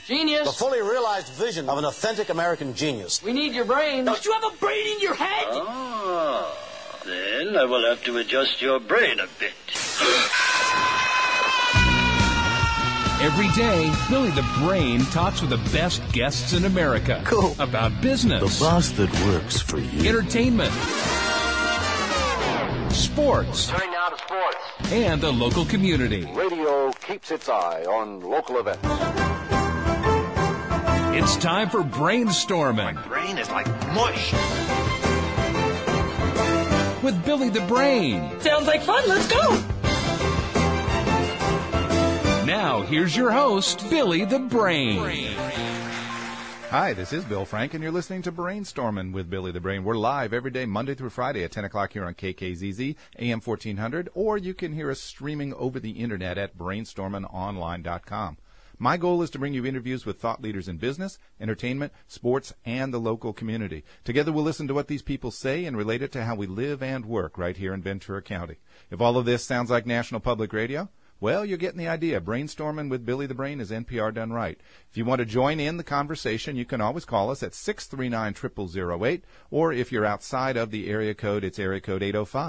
Genius. The fully realized vision of an authentic American genius. We need your brain. Don't you have a brain in your head? Ah, then I will have to adjust your brain a bit. Every day, Billy the Brain talks with the best guests in America. Cool. About business. The boss that works for you. Entertainment. Sports. Turning now to sports. And the local community. Radio keeps its eye on local events. It's time for Brainstorming. My brain is like mush. With Billy the Brain. Sounds like fun. Let's go. Now, here's your host, Billy the Brain. Hi, this is Bill Frank, and you're listening to Brainstorming with Billy the Brain. We're live every day, Monday through Friday at 10 o'clock here on KKZZ, AM 1400, or you can hear us streaming over the Internet at brainstormingonline.com. My goal is to bring you interviews with thought leaders in business, entertainment, sports, and the local community. Together we'll listen to what these people say and relate it to how we live and work right here in Ventura County. If all of this sounds like National Public Radio, well, you're getting the idea. Brainstorming with Billy the Brain is NPR done right. If you want to join in the conversation, you can always call us at 639-0008, or if you're outside of the area code, it's area code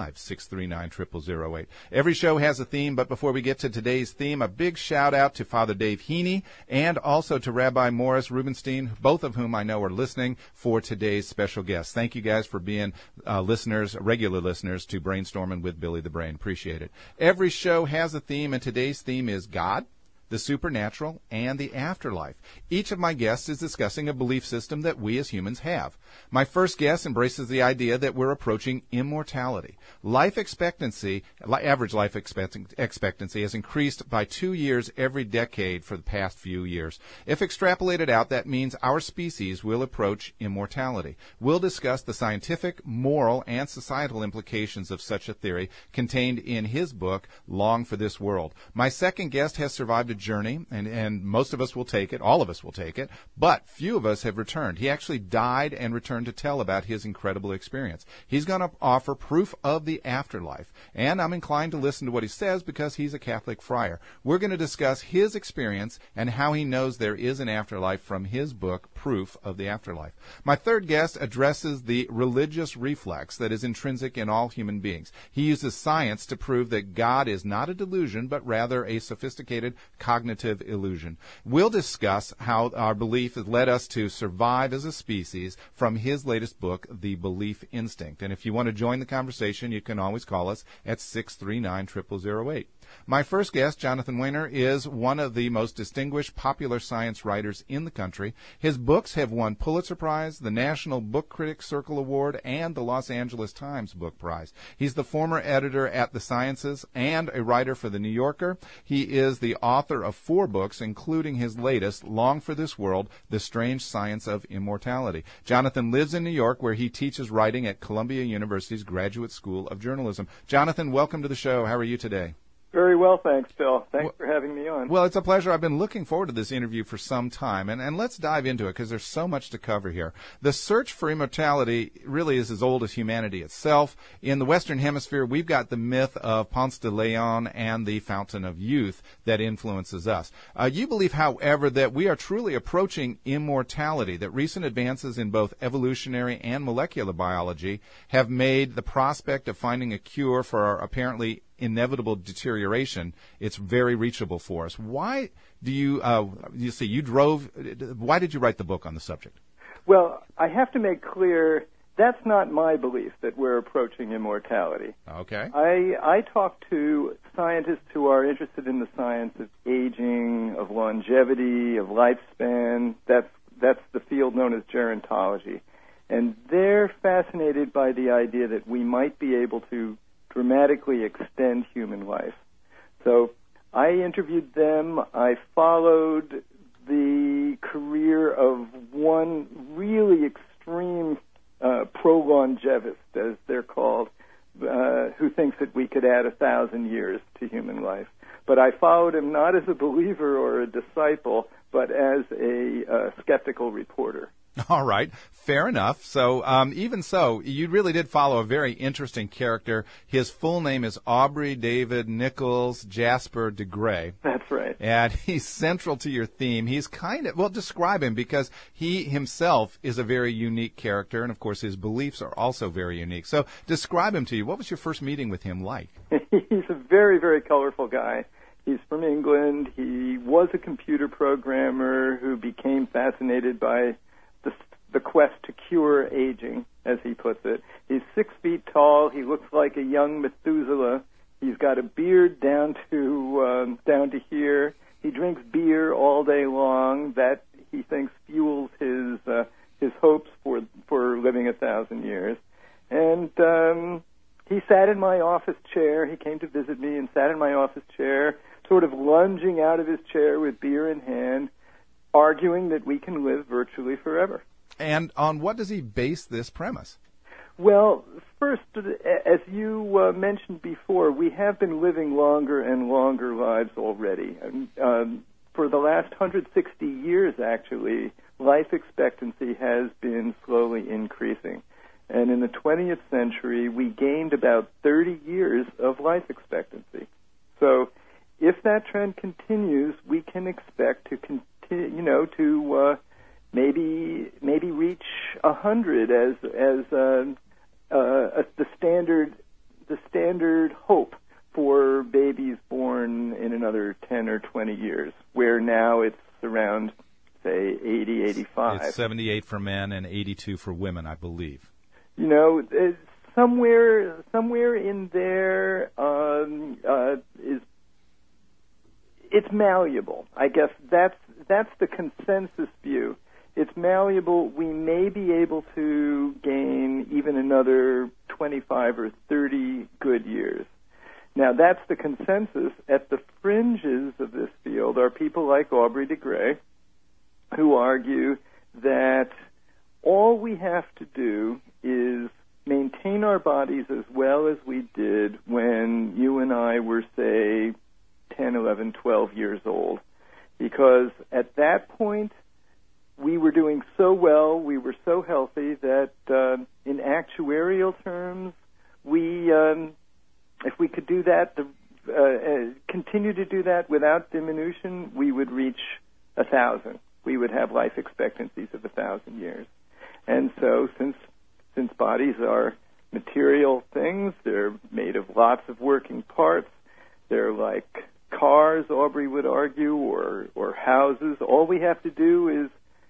805-639-0008. Every show has a theme, but before we get to today's theme, a big shout-out to Father Dave Heaney and also to Rabbi Morris Rubenstein, both of whom I know are listening for today's special guest. Thank you guys for being listeners, regular listeners to Brainstorming with Billy the Brain. Appreciate it. Every show has a theme, and today's theme is God, the supernatural, and the afterlife. Each of my guests is discussing a belief system that we as humans have. My first guest embraces the idea that we're approaching immortality. Life expectancy, average life expectancy has increased by 2 years every decade for the past few years. If extrapolated out, that means our species will approach immortality. We'll discuss the scientific, moral, and societal implications of such a theory contained in his book, Long for This World. My second guest has survived a journey, and most of us will take it, all of us will take it, but few of us have returned. He actually died and returned to tell about his incredible experience. He's going to offer proof of the afterlife, and I'm inclined to listen to what he says because he's a Catholic friar. We're going to discuss his experience and how he knows there is an afterlife from his book, Proof of the Afterlife. My third guest addresses the religious reflex that is intrinsic in all human beings. He uses science to prove that God is not a delusion, but rather a sophisticated cognitive illusion. We'll discuss how our belief has led us to survive as a species from his latest book, The Belief Instinct. And if you want to join the conversation, you can always call us at 639-0008. My first guest, Jonathan Weiner, is one of the most distinguished popular science writers in the country. His books have won Pulitzer Prize, the National Book Critics Circle Award, and the Los Angeles Times Book Prize. He's the former editor at The Sciences and a writer for The New Yorker. He is the author of 4 books, including his latest, Long for This World, The Strange Science of Immortality. Jonathan lives in New York, where he teaches writing at Columbia University's Graduate School of Journalism. Jonathan, welcome to the show. How are you today? Very well, thanks, Bill. Thanks for having me on. Well, it's a pleasure. I've been looking forward to this interview for some time, and let's dive into it because there's so much to cover here. The search for immortality really is as old as humanity itself. In the Western Hemisphere, we've got the myth of Ponce de Leon and the Fountain of Youth that influences us. You believe, however, that we are truly approaching immortality, that recent advances in both evolutionary and molecular biology have made the prospect of finding a cure for our apparently inevitable deterioration, it's very reachable for us. Why do why did you write the book on the subject? Well, I have to make clear that's not my belief that we're approaching immortality. Okay. I talk to scientists who are interested in the science of aging, of longevity, of lifespan. That's the field known as gerontology. And they're fascinated by the idea that we might be able to dramatically extend human life. So I interviewed them. I followed the career of one really extreme pro-longevist, as they're called, who thinks that we could add 1,000 years to human life. But I followed him not as a believer or a disciple, but as a skeptical reporter. All right, fair enough. So even so, you really did follow a very interesting character. His full name is Aubrey David Nichols Jasper DeGrey. That's right. And he's central to your theme. He's kind of, well, describe him, because he himself is a very unique character, and of course his beliefs are also very unique. So describe him to you. What was your first meeting with him like? He's a very, very colorful guy. He's from England. He was a computer programmer who became fascinated by the quest to cure aging, as he puts it. He's 6 feet tall. He looks like a young Methuselah. He's got a beard down to here. He drinks beer all day long. That, he thinks, fuels his hopes for living 1,000 years. And he sat in my office chair. He came to visit me and sat in my office chair, sort of lunging out of his chair with beer in hand, arguing that we can live virtually forever. And on what does he base this premise? Well, first, as you mentioned before, we have been living longer and longer lives already. For the last 160 years, actually, life expectancy has been slowly increasing. And in the 20th century, we gained about 30 years of life expectancy. So if that trend continues, we can expect to continue, to maybe reach 100 as the standard hope for babies born in another 10 or 20 years, where now it's around, say, 80, 85. It's 78 for men and 82 for women, I believe. Somewhere in there is, it's malleable. I guess that's the consensus view. It's malleable. We may be able to gain even another 25 or 30 good years. Now, that's the consensus. At the fringes of this field are people like Aubrey DeGrey, who argue that all we have to do is maintain our bodies as well as we did when you and I were, say, 10, 11, 12 years old. Because at that point, we were doing so well, we were so healthy that in actuarial terms, if we could do that, continue to do that without diminution, we would reach 1,000. We would have life expectancies of 1,000 years. And so since bodies are material things, they're made of lots of working parts, they're like cars, Aubrey would argue, or houses. All we have to do is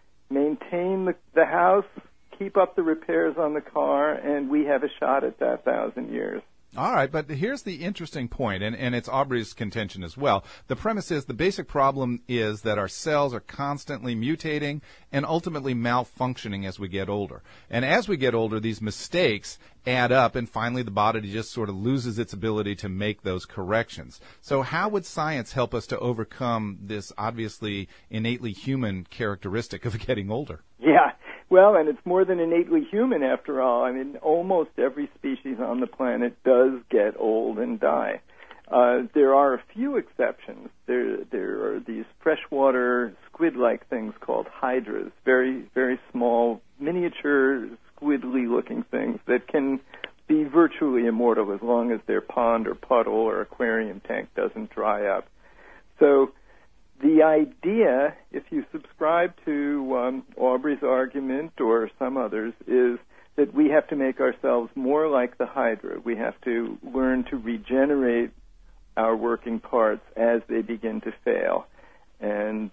maintain the house, keep up the repairs on the car, and we have a shot at that 1,000 years. All right, but here's the interesting point, and it's Aubrey's contention as well. The premise is the basic problem is that our cells are constantly mutating and ultimately malfunctioning as we get older. And as we get older, these mistakes add up, and finally the body just sort of loses its ability to make those corrections. So how would science help us to overcome this obviously innately human characteristic of getting older? Yeah. Well, and it's more than innately human, after all. I mean, almost every species on the planet does get old and die. There are a few exceptions. There are these freshwater squid-like things called hydras, very, very small, miniature, squidly-looking things that can be virtually immortal as long as their pond or puddle or aquarium tank doesn't dry up. So the idea, if you subscribe to Aubrey's argument or some others, is that we have to make ourselves more like the hydra. We have to learn to regenerate our working parts as they begin to fail. And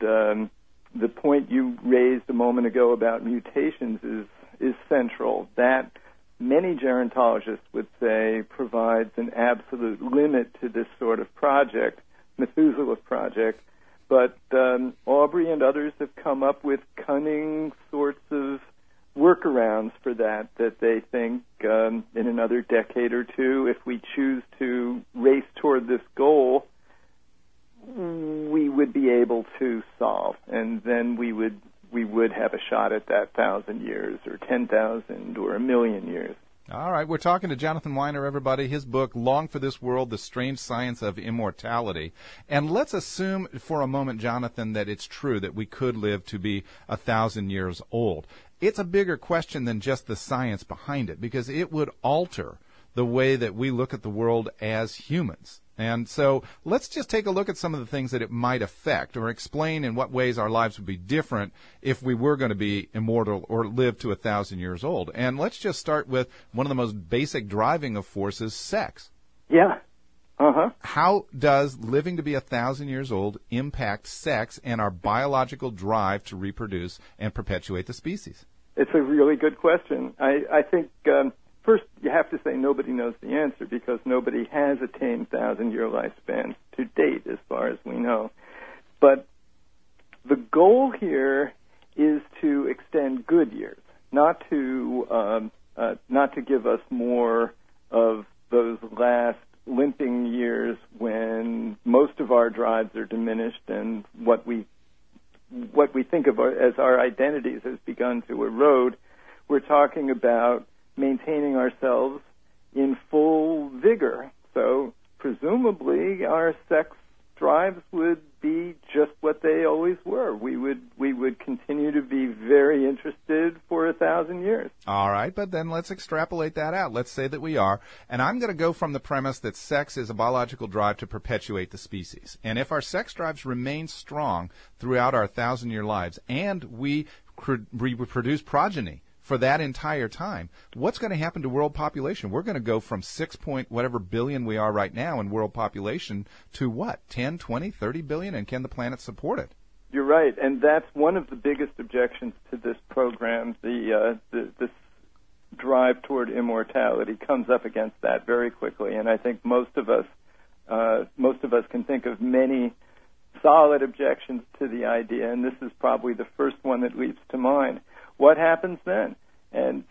the point you raised a moment ago about mutations is central. That, many gerontologists would say, provides an absolute limit to this sort of project, Methuselah project. But Aubrey and others have come up with cunning sorts of workarounds for that they think in another decade or two, if we choose to race toward this goal, we would be able to solve. And then we would have a shot at that 1,000 years or 10,000 or 1,000,000 years. All right, we're talking to Jonathan Weiner, everybody. His book, Long for This World, The Strange Science of Immortality. And let's assume for a moment, Jonathan, that it's true that we could live to be 1,000 years old. It's a bigger question than just the science behind it, because it would alter the way that we look at the world as humans. And so let's just take a look at some of the things that it might affect, or explain in what ways our lives would be different if we were going to be immortal or live to 1,000 years old. And let's just start with one of the most basic driving of forces, sex. Yeah. Uh-huh. How does living to be 1,000 years old impact sex and our biological drive to reproduce and perpetuate the species? It's a really good question. I think first, you have to say nobody knows the answer, because nobody has attained 1,000-year lifespans to date, as far as we know. But the goal here is to extend good years, not to give us more of those last limping years when most of our drives are diminished and what we think of as our identities has begun to erode. We're talking about maintaining ourselves in full vigor. So presumably our sex drives would be just what they always were. We would continue to be very interested for 1,000 years. All right, but then let's extrapolate that out. Let's say that we are, and I'm going to go from the premise that sex is a biological drive to perpetuate the species. And if our sex drives remain strong throughout our 1,000-year lives, and we produce progeny for that entire time, what's going to happen to world population? We're going to go from 6 point whatever billion we are right now in world population to what, 10, 20, 30 billion? And can the planet support it? You're right, and that's one of the biggest objections to this program. This drive toward immortality comes up against that very quickly, and I think most of us can think of many solid objections to the idea, and this is probably the first one that leaps to mind. What happens then? And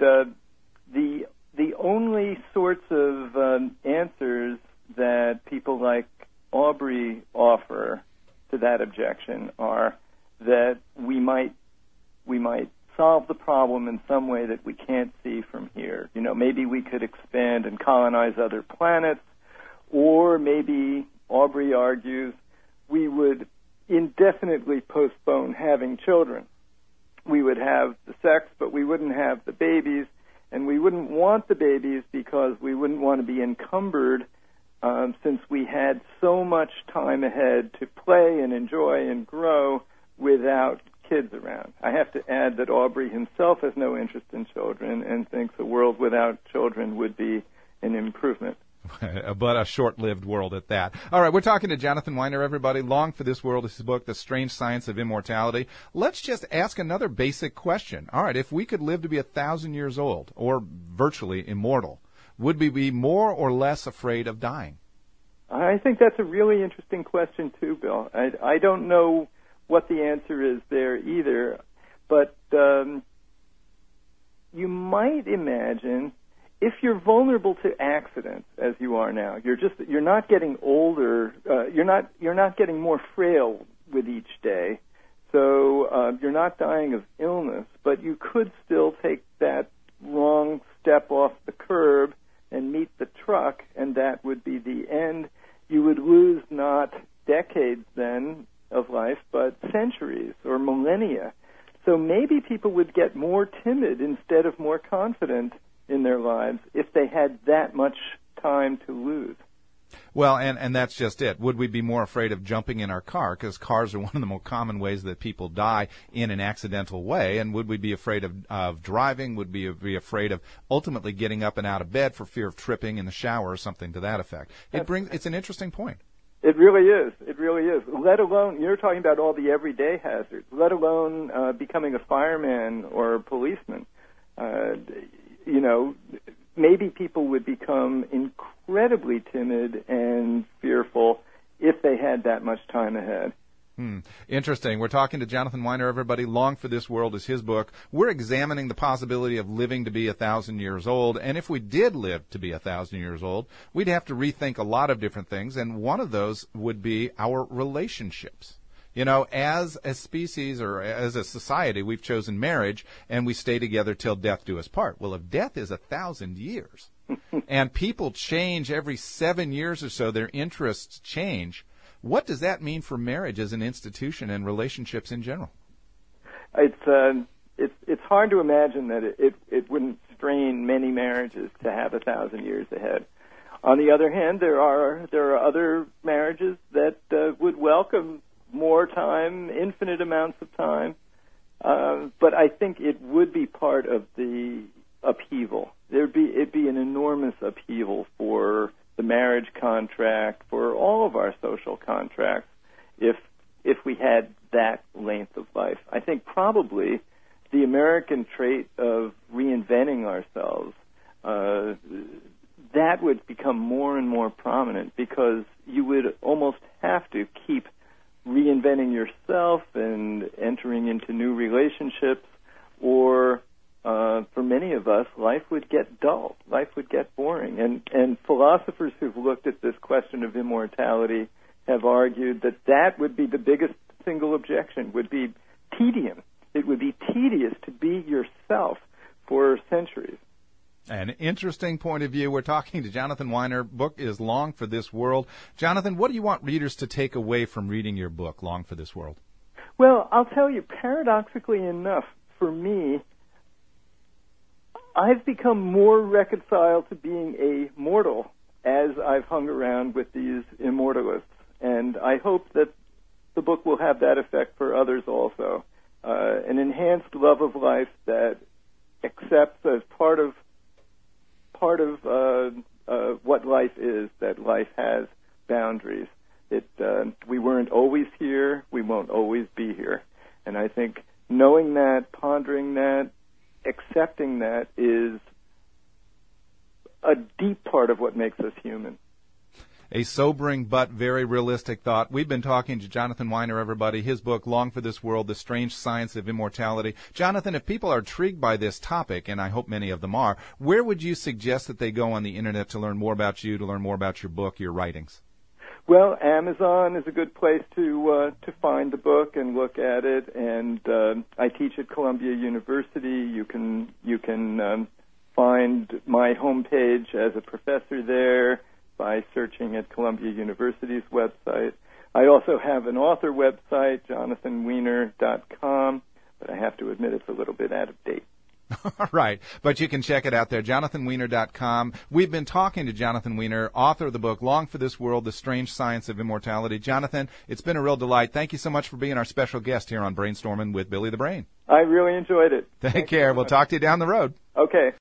the only sorts of answers that people like Aubrey offer to that objection are that we might solve the problem in some way that we can't see from here. You know, maybe we could expand and colonize other planets, or maybe, Aubrey argues, we would indefinitely postpone having children. We would have the sex, but we wouldn't have the babies, and we wouldn't want the babies because we wouldn't want to be encumbered since we had so much time ahead to play and enjoy and grow without kids around. I have to add that Aubrey himself has no interest in children and thinks a world without children would be an improvement. But a short-lived world at that. All right, we're talking to Jonathan Weiner, everybody. Long for This World is his book, The Strange Science of Immortality. Let's just ask another basic question. All right, if we could live to be 1,000 years old, or virtually immortal, would we be more or less afraid of dying? I think that's a really interesting question, too, Bill. I don't know what the answer is there either, but you might imagine, if you're vulnerable to accidents, as you are now, you're not getting older. You're not getting more frail with each day. So you're not dying of illness, but you could still take that wrong step off the curb and meet the truck, and that would be the end. You would lose not decades then of life, but centuries or millennia. So maybe people would get more timid instead of more confident in their lives if they had that much time to lose. Well, and that's just it. Would we be more afraid of jumping in our car? Because cars are one of the more common ways that people die in an accidental way. And would we be afraid of driving? Would we be afraid of ultimately getting up and out of bed for fear of tripping in the shower or something to that effect? It's an interesting point. It really is. It really is. Let alone, you're talking about all the everyday hazards, let alone becoming a fireman or a policeman. Maybe people would become incredibly timid and fearful if they had that much time ahead. Interesting. We're talking to Jonathan Weiner, everybody. Long for This World is his book. We're examining the possibility of living to be 1,000 years old. And if we did live to be 1,000 years old, we'd have to rethink a lot of different things. And one of those would be our relationships. You know, as a species or as a society, we've chosen marriage, and we stay together till death do us part. Well, if death is 1,000 years, and people change every 7 years or so, their interests change, what does that mean for marriage as an institution and relationships in general? It's hard to imagine that it wouldn't strain many marriages to have 1,000 years ahead. On the other hand, there are other marriages that would welcome more time, infinite amounts of time. But I think it would be part of the upheaval. It'd be an enormous upheaval for the marriage contract, for all of our social contracts, if we had that length of life. I think probably the American trait of reinventing ourselves, that would become more and more prominent, because you would almost have to keep reinventing yourself and entering into new relationships, or for many of us, life would get dull, life would get boring. And philosophers who've looked at this question of immortality have argued that would be the biggest single objection, would be tedium. It would be tedious to be yourself for centuries. An interesting point of view. We're talking to Jonathan Weiner. Book is Long for This World. Jonathan, what do you want readers to take away from reading your book, Long for This World? Well, I'll tell you, paradoxically enough, for me, I've become more reconciled to being a mortal as I've hung around with these immortalists. And I hope that the book will have that effect for others also. An enhanced love of life that accepts as part of what life is, that life has boundaries. We weren't always here, we won't always be here. And I think knowing that, pondering that, accepting that is a deep part of what makes us human. A sobering but very realistic thought. We've been talking to Jonathan Weiner, everybody. His book, Long for This World, The Strange Science of Immortality. Jonathan, if people are intrigued by this topic, and I hope many of them are, where would you suggest that they go on the Internet to learn more about you, to learn more about your book, your writings? Well, Amazon is a good place to find the book and look at it. And I teach at Columbia University. You can find my homepage as a professor there by searching at Columbia University's website. I also have an author website, jonathanweiner.com, but I have to admit it's a little bit out of date. All right, but you can check it out there, jonathanweiner.com. We've been talking to Jonathan Weiner, author of the book, Long for This World, The Strange Science of Immortality. Jonathan, it's been a real delight. Thank you so much for being our special guest here on Brainstorming with Billy the Brain. I really enjoyed it. Take care. We'll talk to you down the road. Okay.